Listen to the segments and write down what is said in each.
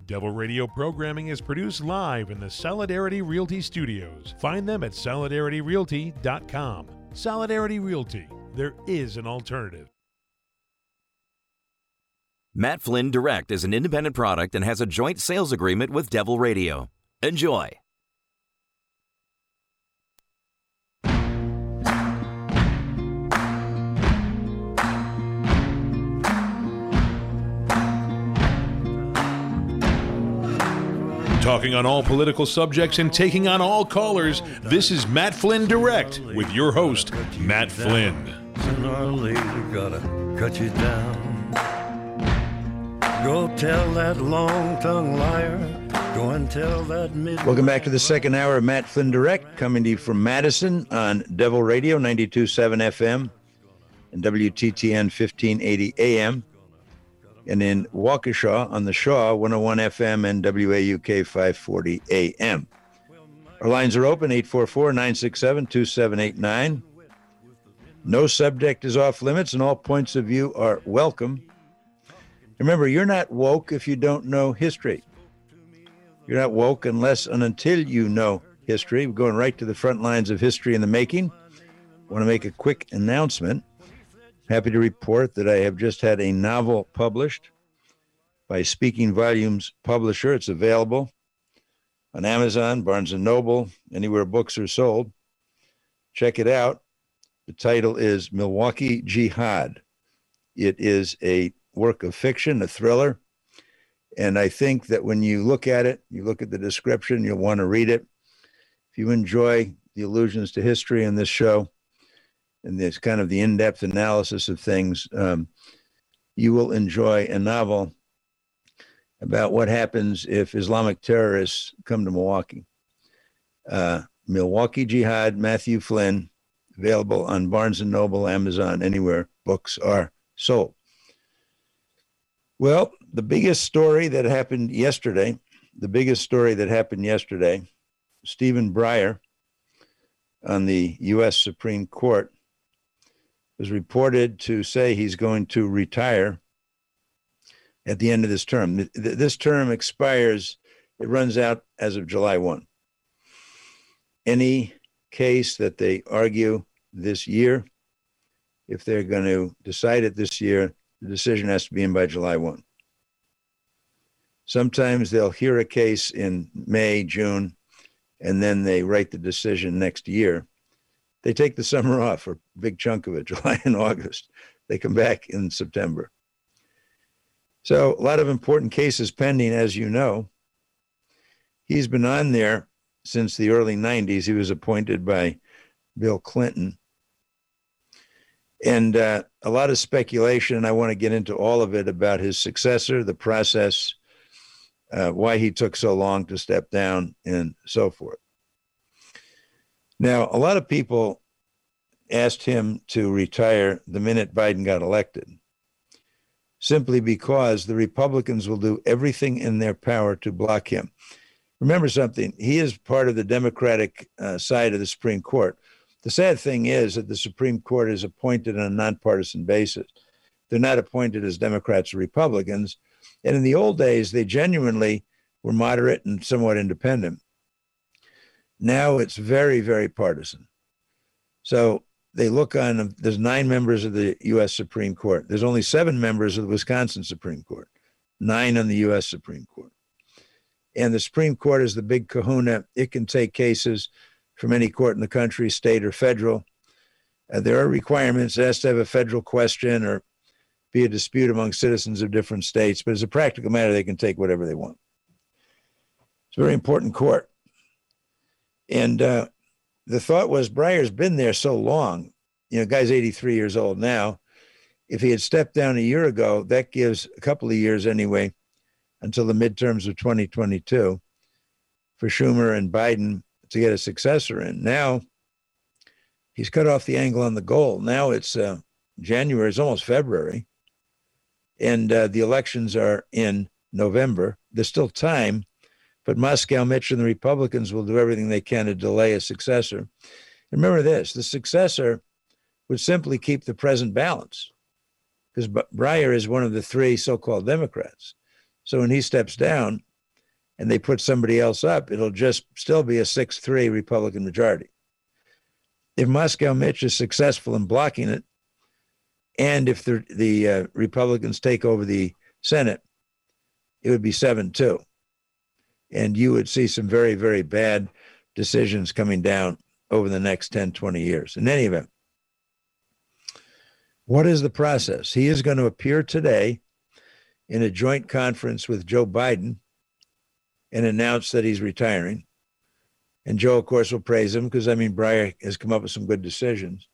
Devil Radio programming is produced live in the Solidarity Realty Studios. Find them at solidarityrealty.com. Solidarity Realty. There is an alternative. Matt Flynn Direct is an independent product and has a joint sales agreement with Devil Radio. Enjoy. Talking on all political subjects and taking on all callers, this is Matt Flynn Direct with your host, Matt Flynn. Sooner or later, gotta cut you down. Go tell that long-tongued liar. Go and tell that Welcome back to the second hour of Matt Flynn Direct, coming to you from Madison on Devil Radio 92.7 FM and WTTN 1580 AM. And in Waukesha on the Shaw, 101 FM and WAUK 540 AM. Our lines are open, 844-967-2789. No subject is off limits, and all points of view are welcome. Remember, you're not woke if you don't know history. You're not woke unless and until you know history. We're going right to the front lines of history in the making. I want to make a quick announcement. Happy to report that I have just had a novel published by Speaking Volumes Publisher. It's available on Amazon, Barnes & Noble, anywhere books are sold. Check it out. The title is Milwaukee Jihad. It is a work of fiction, a thriller. And I think that when you look at it, you look at the description, you'll want to read it. If you enjoy the allusions to history in this show, and this kind of the in-depth analysis of things, you will enjoy a novel about what happens if Islamic terrorists come to Milwaukee. Milwaukee Jihad, Matthew Flynn, available on Barnes & Noble, Amazon, anywhere books are sold. Well, the biggest story that happened yesterday, Stephen Breyer on the U.S. Supreme Court was reported to say he's going to retire at the end of this term. This term expires, it runs out as of July 1. Any case that they argue this year, if they're going to decide it this year, the decision has to be in by July 1. Sometimes they'll hear a case in May, June, and then they write the decision next year. They take the summer off, or a big chunk of it, July and August. They come back in September. So a lot of important cases pending, as you know. He's been on there since the early 90s. He was appointed by Bill Clinton. And a lot of speculation, and I want to get into all of it about his successor, the process, why he took so long to step down, and so forth. Now, a lot of people asked him to retire the minute Biden got elected, simply because the Republicans will do everything in their power to block him. Remember something, he is part of the Democratic side of the Supreme Court. The sad thing is that the Supreme Court is appointed on a nonpartisan basis. They're not appointed as Democrats or Republicans. And in the old days, they genuinely were moderate and somewhat independent. Now it's very, very partisan. So they look on, there's 9 members of the U.S. Supreme Court. There's only 7 members of the Wisconsin Supreme Court, 9 on the U.S. Supreme Court. And the Supreme Court is the big kahuna. It can take cases from any court in the country, state or federal. There are requirements. It has to have a federal question or be a dispute among citizens of different states. But as a practical matter, they can take whatever they want. It's a very important court. And the thought was, Breyer's been there so long. You know, guy's 83 years old now. If he had stepped down a year ago, that gives a couple of years anyway, until the midterms of 2022, for Schumer and Biden to get a successor in. Now, he's cut off the angle on the goal. Now it's January, it's almost February, and the elections are in November. There's still time, but Moscow, Mitch, and the Republicans will do everything they can to delay a successor. And remember this, the successor would simply keep the present balance, because Breyer is one of the 3 so-called Democrats. So when he steps down, and they put somebody else up, it'll just still be a 6-3 Republican majority. If Moscow Mitch is successful in blocking it, and if the Republicans take over the Senate, it would be 7-2. And you would see some very, very bad decisions coming down over the next 10, 20 years. In any event, what is the process? He is going to appear today in a joint conference with Joe Biden and announce that he's retiring. And Joe, of course, will praise him because, Breyer has come up with some good decisions.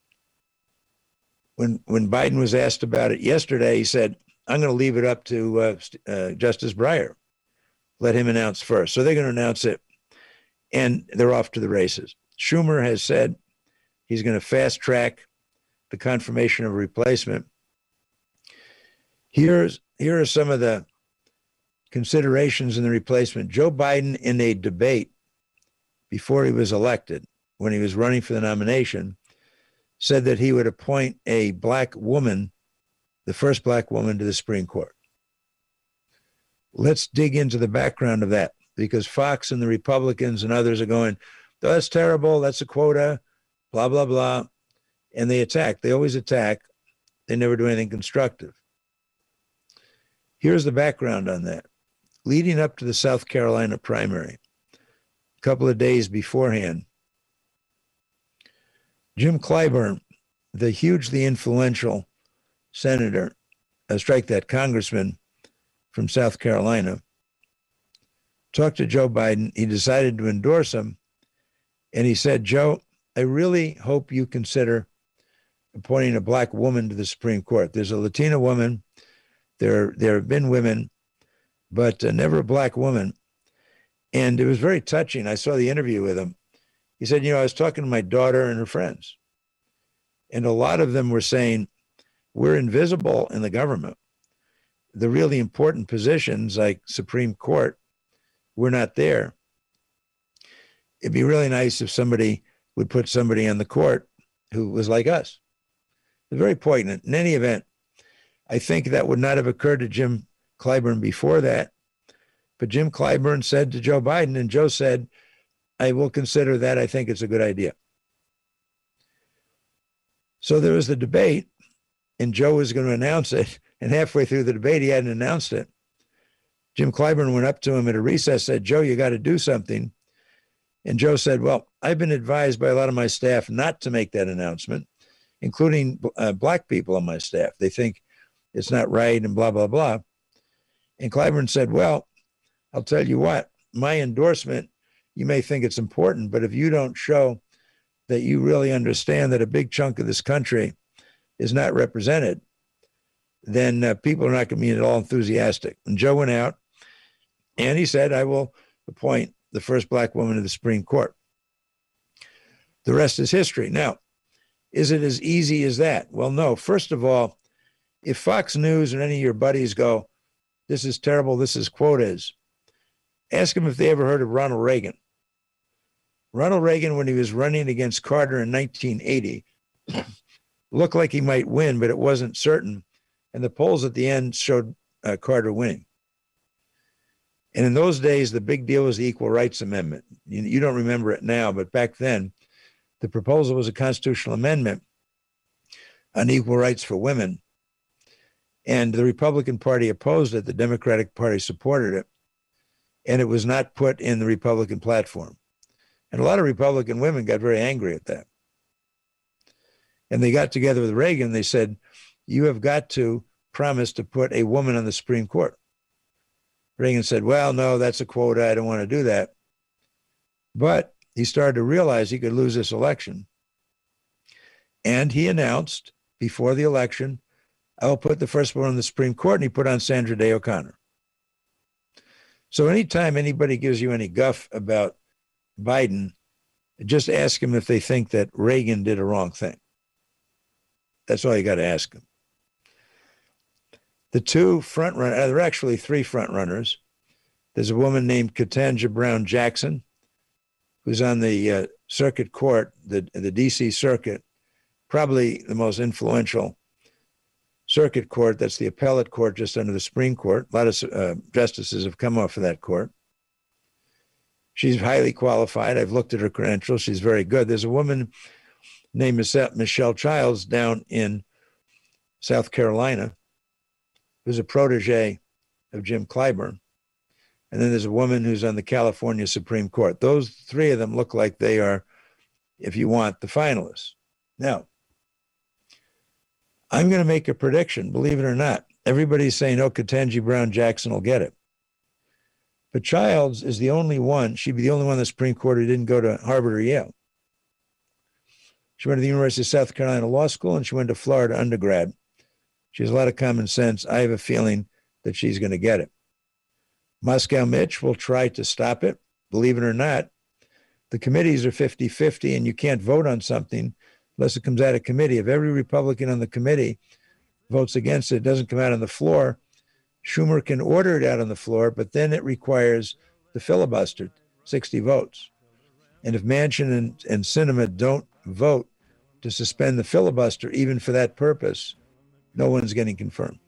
When Biden was asked about it yesterday, he said, I'm going to leave it up to Justice Breyer. Let him announce first. So they're going to announce it, and they're off to the races. Schumer has said he's going to fast track the confirmation of a replacement. Here are some of the considerations in the replacement. Joe Biden, in a debate before he was elected, when he was running for the nomination, said that he would appoint a black woman, the first black woman, to the Supreme Court. Let's dig into the background of that, because Fox and the Republicans and others are going, oh, that's terrible, that's a quota, blah, blah, blah. And they attack. They always attack. They never do anything constructive. Here's the background on that. Leading up to the South Carolina primary, a couple of days beforehand, Jim Clyburn, the hugely influential senator, congressman from South Carolina, talked to Joe Biden. He decided to endorse him. And he said, Joe, I really hope you consider appointing a black woman to the Supreme Court. There's a Latina woman. There have been women, but never a black woman. And it was very touching. I saw the interview with him. He said, I was talking to my daughter and her friends, and a lot of them were saying, we're invisible in the government. The really important positions like Supreme Court, we're not there. It'd be really nice if somebody would put somebody on the court who was like us. It's very poignant. In any event, I think that would not have occurred to Jim Clyburn before that. But Jim Clyburn said to Joe Biden, and Joe said, I will consider that. I think it's a good idea. So there was the debate, and Joe was going to announce it. And halfway through the debate, he hadn't announced it. Jim Clyburn went up to him at a recess, said, Joe, you got to do something. And Joe said, well, I've been advised by a lot of my staff not to make that announcement, including black people on my staff. They think it's not right and blah, blah, blah. And Clyburn said, well, I'll tell you what, my endorsement, you may think it's important, but if you don't show that you really understand that a big chunk of this country is not represented, then people are not going to be at all enthusiastic. And Joe went out and he said, I will appoint the first black woman to the Supreme Court. The rest is history. Now, is it as easy as that? Well, no. First of all, if Fox News and any of your buddies go, this is terrible, this is quotas, ask them if they ever heard of Ronald Reagan. Ronald Reagan, when he was running against Carter in 1980, looked like he might win, but it wasn't certain. And the polls at the end showed Carter winning. And in those days, the big deal was the Equal Rights Amendment. You don't remember it now, but back then, the proposal was a constitutional amendment on equal rights for women. And the Republican Party opposed it. The Democratic Party supported it. And it was not put in the Republican platform. And a lot of Republican women got very angry at that. And they got together with Reagan. They said, you have got to promise to put a woman on the Supreme Court. Reagan said, well, no, that's a quota. I don't want to do that. But he started to realize he could lose this election. And he announced before the election, I will put the first woman on the Supreme Court, and he put on Sandra Day O'Connor. So anytime anybody gives you any guff about Biden, just ask them if they think that Reagan did a wrong thing. That's all you got to ask them. The two front runners, there are actually three front runners. There's a woman named Ketanji Brown Jackson, who's on the circuit court, the D.C. circuit, probably the most influential circuit court. That's the appellate court just under the Supreme Court. A lot of justices have come off of that court. She's highly qualified. I've looked at her credentials. She's very good. There's a woman named Michelle Childs down in South Carolina who's a protege of Jim Clyburn. And then there's a woman who's on the California Supreme Court. Those three of them look like they are, if you want, the finalists. Now, I'm going to make a prediction, believe it or not. Everybody's saying, oh, Ketanji Brown Jackson will get it. But Childs is the only one, she'd be the only one in the Supreme Court who didn't go to Harvard or Yale. She went to the University of South Carolina Law School, and she went to Florida undergrad. She has a lot of common sense. I have a feeling that she's going to get it. Moscow Mitch will try to stop it. Believe it or not, the committees are 50-50, and you can't vote on something unless it comes out of committee. If every Republican on the committee votes against it, it doesn't come out on the floor, Schumer can order it out on the floor, but then it requires the filibuster, 60 votes. And if Manchin and Sinema don't vote to suspend the filibuster, even for that purpose, no one's getting confirmed.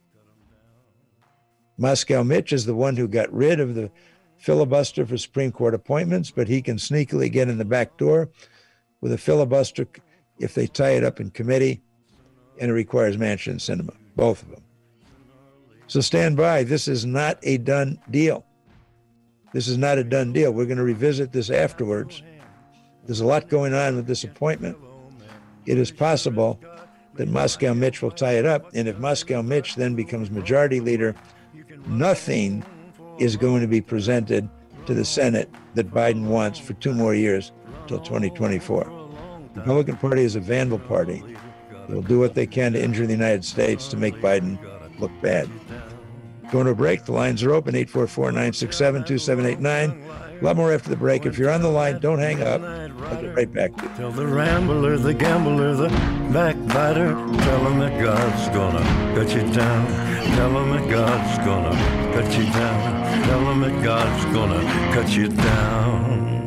Moscow Mitch is the one who got rid of the filibuster for Supreme Court appointments, but he can sneakily get in the back door with a filibuster if they tie it up in committee, and it requires Manchin and Sinema, both of them. So stand by. This is not a done deal. This is not a done deal. We're going to revisit this afterwards. There's a lot going on with this appointment. It is possible that Moscow Mitch will tie it up, and if Moscow Mitch then becomes majority leader, nothing is going to be presented to the Senate that Biden wants for 2 more years until 2024. The Republican Party is a vandal party. They will do what they can to injure the United States to make Biden look bad. Going to a break. The lines are open, 844-967-2789. A lot more after the break. If you're on the line, don't hang up. I'll get right back to you. Tell the rambler, the gambler, the backbiter, tell him that God's gonna cut you down. Tell him that God's gonna cut you down. Tell him that God's gonna cut you down.